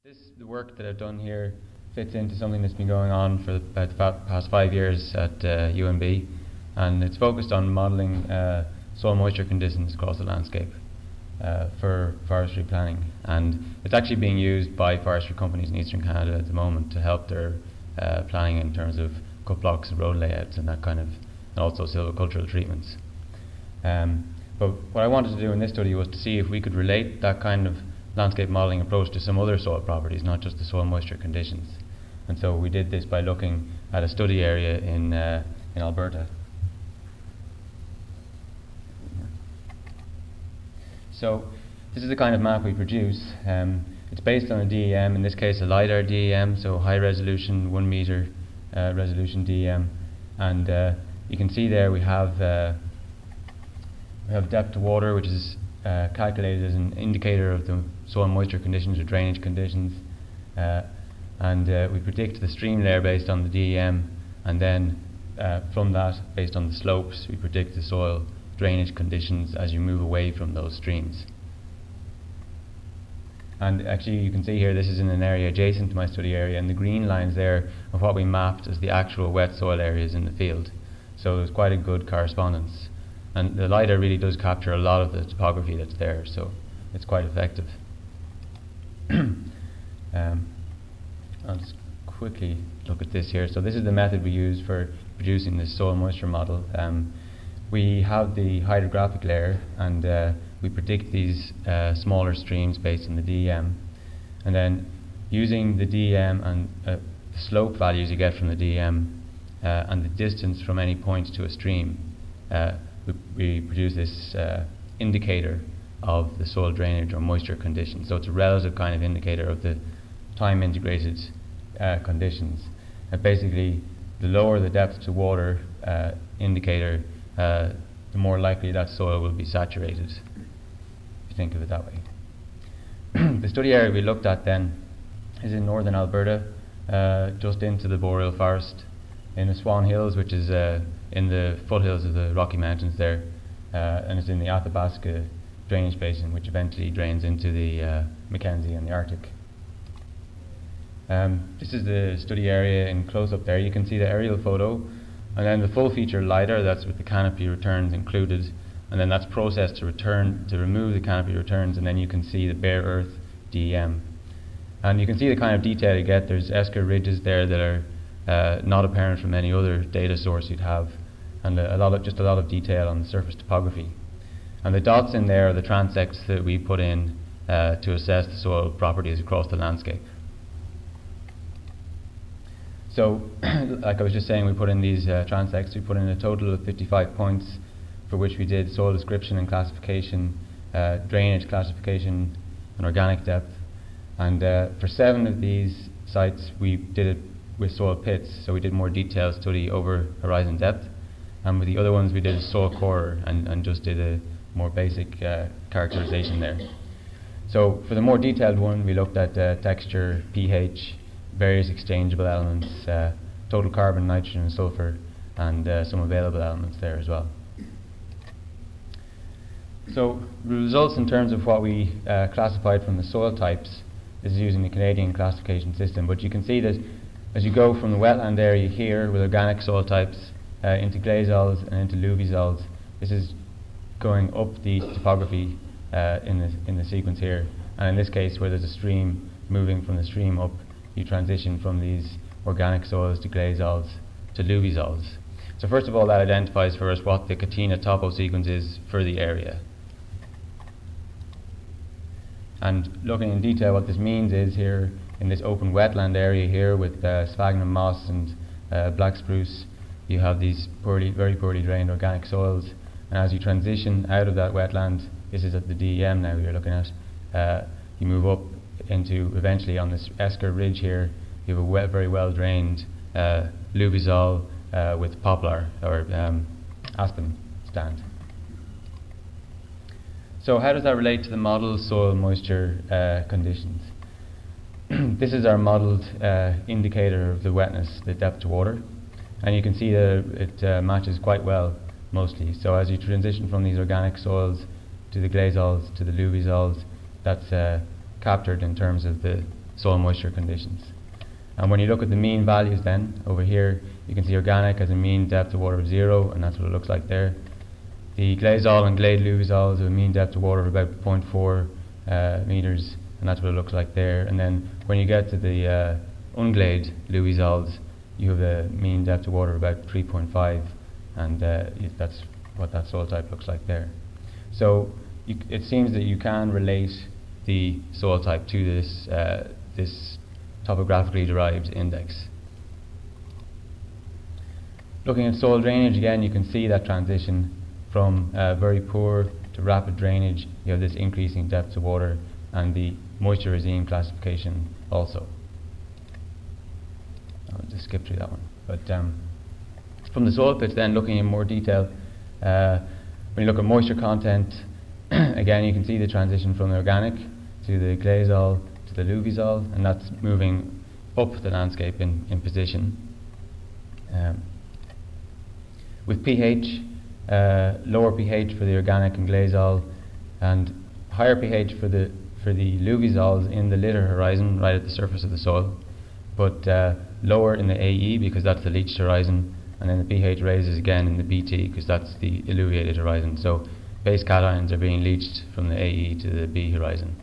The work that I've done here fits into something that's been going on for about the past 5 years at UNB, and it's focused on modelling soil moisture conditions across the landscape for forestry planning. And it's actually being used by forestry companies in eastern Canada at the moment to help their planning in terms of cut blocks and road layouts and that kind of, and also silvicultural treatments. But what I wanted to do in this study was to see if we could relate that kind of landscape modelling approach to some other soil properties, not just the soil moisture conditions. And so we did this by looking at a study area in Alberta. So this is the kind of map we produce. It's based on a DEM, in this case a LiDAR DEM, so high resolution, 1 meter resolution DEM. And you can see there we have depth to water, which is calculated as an indicator of the soil moisture conditions or drainage conditions, and we predict the stream layer based on the DEM, and then from that, based on the slopes, we predict the soil drainage conditions as you move away from those streams. And actually you can see here this is in an area adjacent to my study area, and the green lines there are what we mapped as the actual wet soil areas in the field. So there's quite a good correspondence. And the LiDAR really does capture a lot of the topography that's there, so it's quite effective. I'll just quickly look at this here. So this is the method we use for producing this soil moisture model. We have the hydrographic layer, and we predict these smaller streams based on the DEM. And then using the DEM and the slope values you get from the DEM and the distance from any point to a stream, we produce this indicator of the soil drainage or moisture conditions. So it's a relative kind of indicator of the time integrated conditions. And basically, the lower the depth to water indicator, the more likely that soil will be saturated, if you think of it that way. The study area we looked at then is in northern Alberta, just into the boreal forest, in the Swan Hills, which is in the foothills of the Rocky Mountains there, and it's in the Athabasca drainage basin, which eventually drains into the Mackenzie and the Arctic. This is the study area in close-up there. You can see the aerial photo, and then the full feature LiDAR, that's with the canopy returns included, and then that's processed to remove the canopy returns, and then you can see the bare earth DEM. And you can see the kind of detail you get. There's esker ridges there that are not apparent from any other data source you'd have, and a lot of detail on the surface topography. And the dots in there are the transects that we put in to assess the soil properties across the landscape. So, like I was just saying, we put in these transects. We put in a total of 55 points, for which we did soil description and classification, drainage classification, and organic depth. And for 7 of these sites, we did it with soil pits, so we did more detailed study over horizon depth, and with the other ones we did a soil core and just did a more basic characterization there. So for the more detailed one, we looked at texture, pH, various exchangeable elements, total carbon, nitrogen and sulfur, and some available elements there as well. So the results in terms of what we classified from the soil types is using the Canadian classification system, but you can see that as you go from the wetland area here with organic soil types into glazols and into luvisols, this is going up the topography in the sequence here. And in this case, where there's a stream moving from the stream up, you transition from these organic soils to glazols to luvisols. So first of all, that identifies for us what the Catena topo sequence is for the area. And looking in detail, what this means is here in this open wetland area here with sphagnum moss and black spruce, you have these very poorly drained organic soils. And as you transition out of that wetland, this is at the DEM now you're looking at, you move up into eventually on this esker ridge here, you have a very well drained luvisol with poplar or aspen stand. So how does that relate to the model soil moisture conditions? This is our modelled indicator of the wetness, the depth to water, and you can see that it matches quite well mostly. So as you transition from these organic soils to the glazols to the luvisols, that's captured in terms of the soil moisture conditions. And when you look at the mean values then, over here you can see organic has a mean depth of water of 0, and that's what it looks like there. The Glazol and Glade Luvisols have a mean depth of water of about 0.4 meters, and that's what it looks like there. And then when you get to the unglade Luvisols, you have a mean depth of water of about 3.5, and that's what that soil type looks like there. So it seems that you can relate the soil type to this topographically derived index. Looking at soil drainage again, you can see that transition from very poor to rapid drainage. You have this increasing depth of water, and the moisture regime classification also. I'll just skip through that one. But from the soil pits then, looking in more detail, when you look at moisture content, again you can see the transition from the organic to the Glazol to the Luvisol, and that's moving up the landscape in position. With pH, lower pH for the organic and Glazol, and higher pH for the Luvisols in the litter horizon, right at the surface of the soil, but lower in the AE because that's the leached horizon, and then the pH raises again in the BT because that's the eluviated horizon. So base cations are being leached from the AE to the B horizon.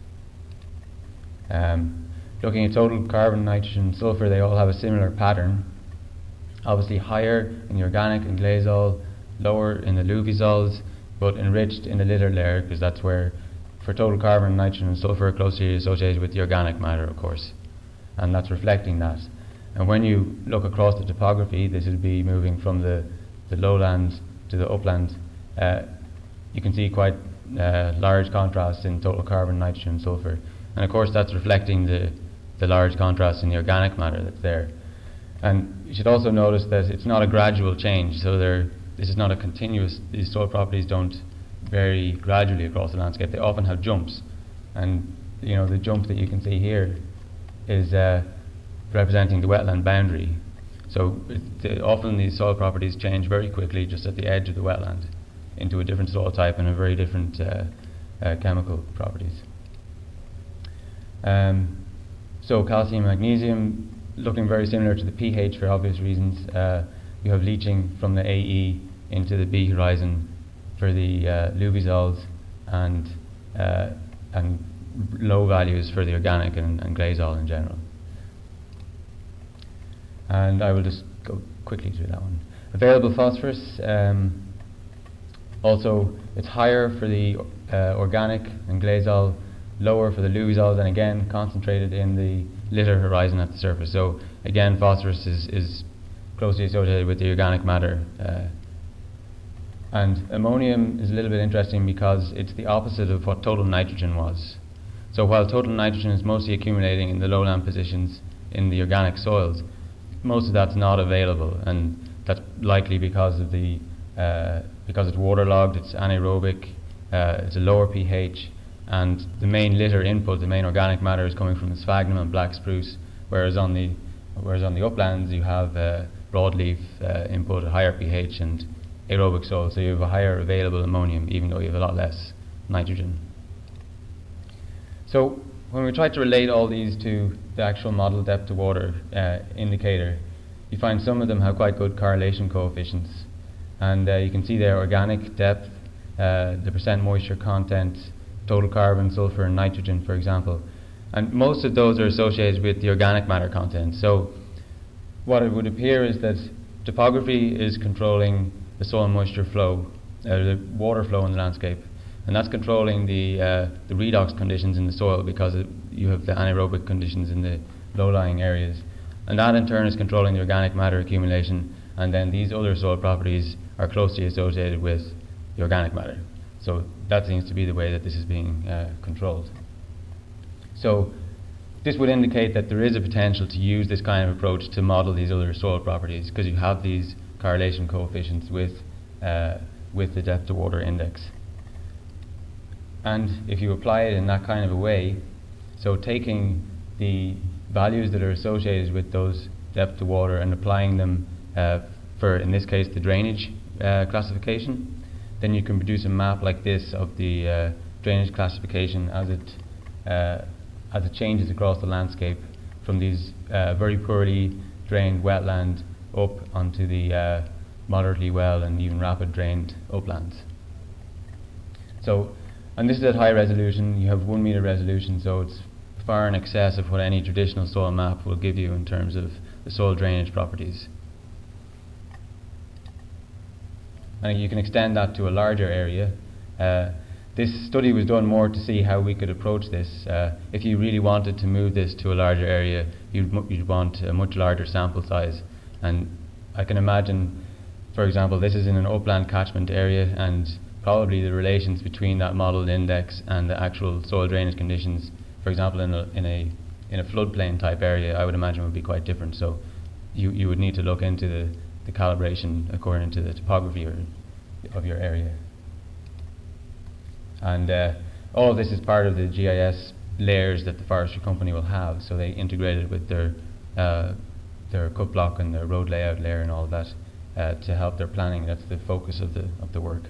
Looking at total carbon, nitrogen, sulfur, they all have a similar pattern. Obviously higher in the organic and Glazol, lower in the Luvisols, but enriched in the litter layer because that's where, for total carbon, nitrogen and sulfur, are closely associated with the organic matter, of course, and that's reflecting that. And when you look across the topography, this would be moving from the lowland to the upland. You can see quite large contrasts in total carbon, nitrogen and sulfur, and of course that's reflecting the large contrast in the organic matter that's there. And you should also notice that it's not a gradual change, so this is not a continuous, these soil properties don't vary gradually across the landscape. They often have jumps, and the jump that you can see here is representing the wetland boundary. So often these soil properties change very quickly just at the edge of the wetland into a different soil type and a very different chemical properties. So calcium, magnesium, looking very similar to the pH for obvious reasons. You have leaching from the AE into the B horizon for the Luvisols, and low values for the organic and Glazol in general. And I will just go quickly through that one. Available phosphorus, also it's higher for the organic and Glazol, lower for the Luvisols, and again concentrated in the litter horizon at the surface. So again, phosphorus is closely associated with the organic matter. And ammonium is a little bit interesting because it's the opposite of what total nitrogen was. So while total nitrogen is mostly accumulating in the lowland positions in the organic soils, most of that's not available, and that's likely because of because it's waterlogged, it's anaerobic, it's a lower pH, and the main litter input, the main organic matter, is coming from the sphagnum and black spruce, whereas on the uplands you have broadleaf input at higher pH and aerobic soil, so you have a higher available ammonium even though you have a lot less nitrogen. So when we try to relate all these to the actual model depth to water indicator, you find some of them have quite good correlation coefficients, and you can see there organic depth, the percent moisture content, total carbon, sulfur and nitrogen, for example, and most of those are associated with the organic matter content. So what it would appear is that topography is controlling the soil moisture flow, the water flow in the landscape, and that's controlling the redox conditions in the soil because you have the anaerobic conditions in the low-lying areas, and that in turn is controlling the organic matter accumulation, and then these other soil properties are closely associated with the organic matter. So that seems to be the way that this is being controlled. So this would indicate that there is a potential to use this kind of approach to model these other soil properties, because you have these correlation coefficients with the depth to water index. And if you apply it in that kind of a way, so taking the values that are associated with those depth to water and applying them for, in this case, the drainage classification, then you can produce a map like this of the drainage classification as it as it changes across the landscape from these very poorly drained wetland up onto the moderately well and even rapid drained uplands. So, and this is at high resolution. You have 1 meter resolution, so it's far in excess of what any traditional soil map will give you in terms of the soil drainage properties. And you can extend that to a larger area. This study was done more to see how we could approach this. If you really wanted to move this to a larger area, you'd want a much larger sample size. And I can imagine, for example, this is in an upland catchment area, and probably the relations between that modelled index and the actual soil drainage conditions, for example, in a floodplain type area, I would imagine would be quite different. So you would need to look into the calibration according to the topography of your area. And all of this is part of the GIS layers that the forestry company will have. So they integrate it with their cut block and their road layout layer and all of that to help their planning. That's the focus of the work.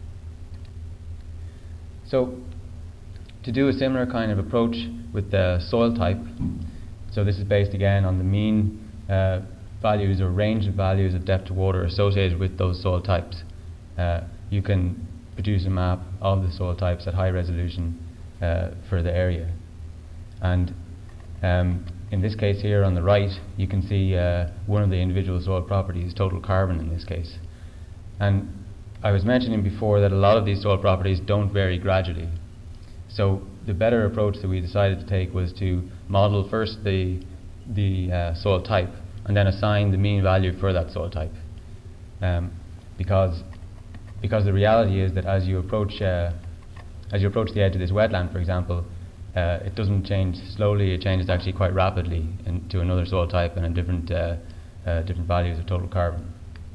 So to do a similar kind of approach with the soil type, so this is based again on the mean values or range of values of depth to water associated with those soil types. You can produce a map of the soil types at high resolution for the area. And in this case here on the right, you can see one of the individual soil properties, total carbon in this case. And I was mentioning before that a lot of these soil properties don't vary gradually. So the better approach that we decided to take was to model first the soil type and then assign the mean value for that soil type. Because the reality is that as you approach the edge of this wetland, for example, it doesn't change slowly, it changes actually quite rapidly to another soil type and a different values of total carbon.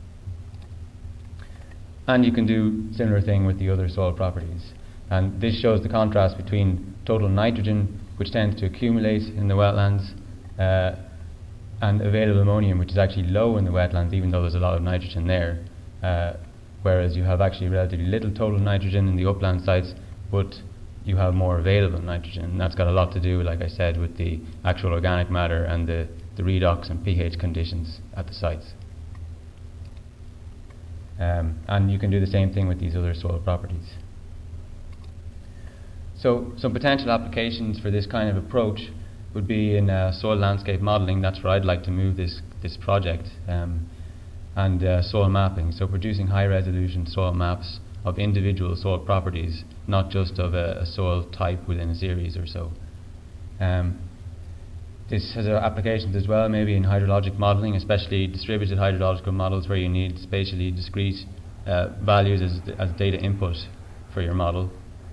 And you can do similar thing with the other soil properties. And this shows the contrast between total nitrogen, which tends to accumulate in the wetlands, and available ammonium, which is actually low in the wetlands, even though there's a lot of nitrogen there. Whereas you have actually relatively little total nitrogen in the upland sites, but you have more available nitrogen. And that's got a lot to do, like I said, with the actual organic matter and the redox and pH conditions at the sites. And you can do the same thing with these other soil properties. So some potential applications for this kind of approach would be in soil landscape modelling. That's where I'd like to move this project, and soil mapping. So producing high resolution soil maps of individual soil properties, not just of a soil type within a series or so. This has applications as well, maybe in hydrologic modelling, especially distributed hydrological models where you need spatially discrete values as data input for your model.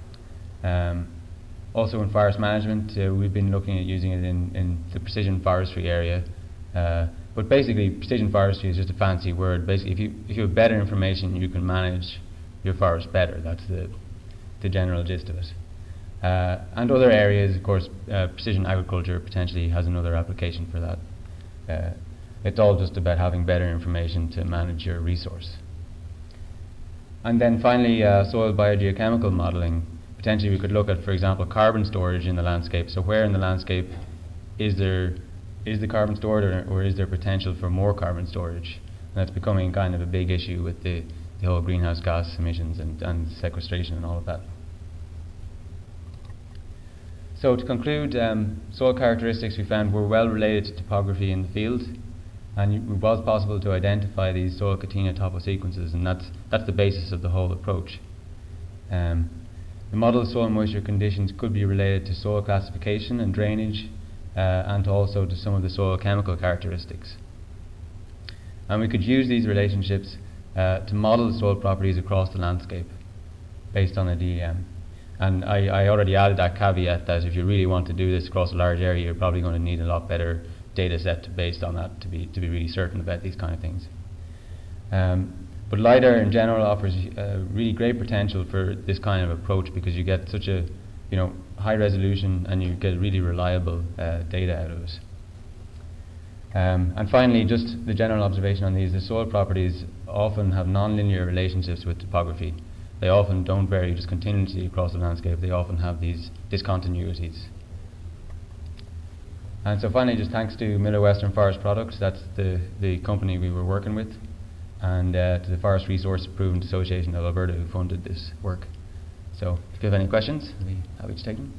Also in forest management, we've been looking at using it in the precision forestry area. But basically, precision forestry is just a fancy word. Basically, if you have better information, you can manage your forest better. That's the general gist of it. And other areas, of course, precision agriculture potentially has another application for that. It's all just about having better information to manage your resource. And then finally, soil biogeochemical modelling. Potentially we could look at, for example, carbon storage in the landscape. So where in the landscape is the carbon stored, or is there potential for more carbon storage? And that's becoming kind of a big issue with the whole greenhouse gas emissions and sequestration and all of that. So to conclude, soil characteristics we found were well related to topography in the field, and it was possible to identify these soil Catena toposequences, and that's the basis of the whole approach. The model of soil moisture conditions could be related to soil classification and drainage, and also to some of the soil chemical characteristics. And we could use these relationships to model the soil properties across the landscape based on a DEM. And I already added that caveat that if you really want to do this across a large area, you're probably going to need a lot better data set based on that to be really certain about these kind of things. But LiDAR in general offers really great potential for this kind of approach, because you get such a high resolution and you get really reliable data out of it. And finally, just the general observation on these: the soil properties often have nonlinear relationships with topography. They often don't vary just continuously across the landscape. They often have these discontinuities. And so finally, just thanks to Miller Western Forest Products, that's the company we were working with, and to the Forest Resource Improvement Association of Alberta who funded this work. So if you have any questions, I'll be happy to take them.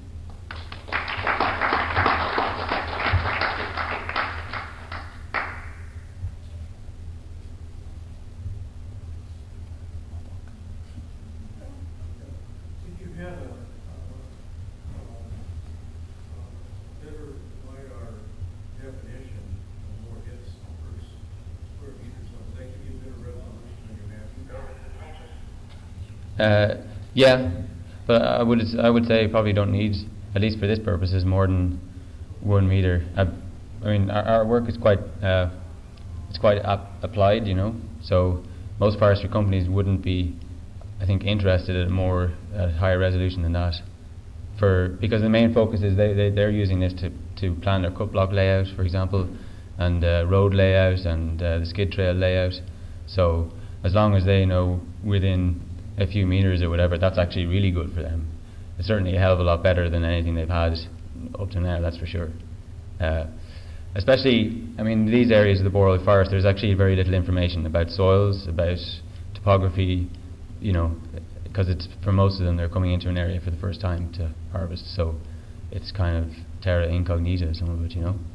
Yeah, but I would say probably don't need, at least for this purposes, more than 1 meter. I mean, our work is quite applied, you know. So most forestry companies wouldn't be, I think, interested at more higher resolution than that, because the main focus is they're using this to plan their cut block layout, for example, and road layout and the skid trail layout. So as long as they know within a few meters or whatever, that's actually really good for them. It's certainly a hell of a lot better than anything they've had up to now, that's for sure. Especially, I mean, these areas of the boreal forest, there's actually very little information about soils, about topography, you know, because it's, for most of them, they're coming into an area for the first time to harvest, so it's kind of terra incognita, some of it, you know.